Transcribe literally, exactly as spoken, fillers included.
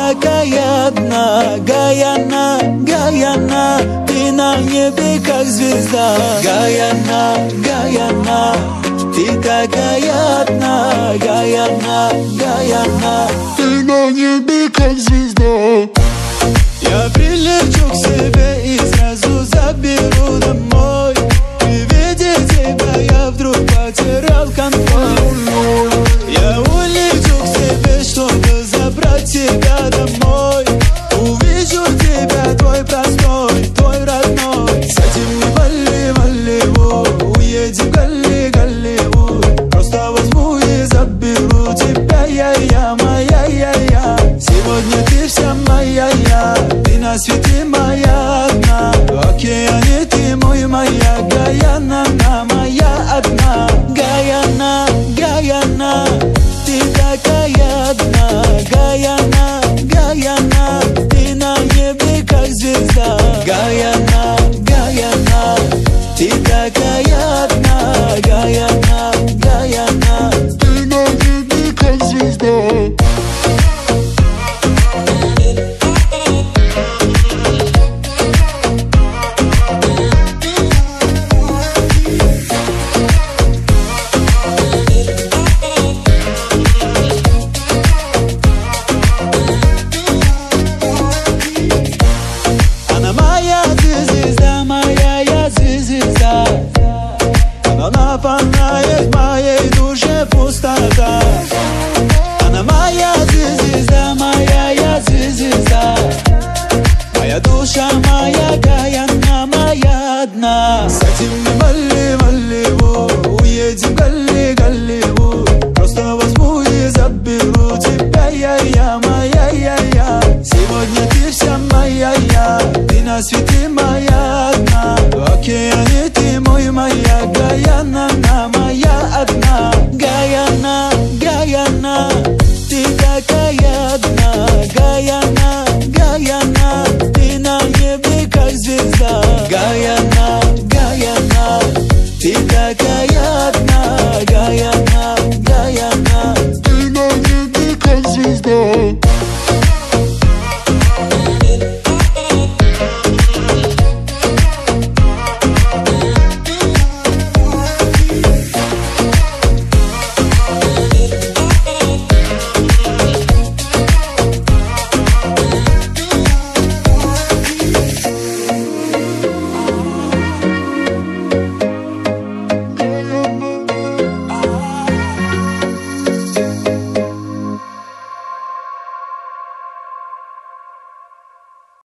такая одна, Гаяна, Гаяна, ты на небе как звезда. Гаяна, Гаяна, ты такая одна, Гаяна, Гаяна, ты на небе как звезда. Я прилечу к себе и сразу заберу домой. При виде тебя я вдруг потерял контроль. Я улечу к себе, чтобы забрать тебя домой. Увижу тебя, твой простой, твой родной. С этим мы вали, Голливуд, уедем в Голли, Голливуд. Просто возьму и заберу тебя, я, я, моя, я, я. Сегодня ты вся моя, я. Ты на свете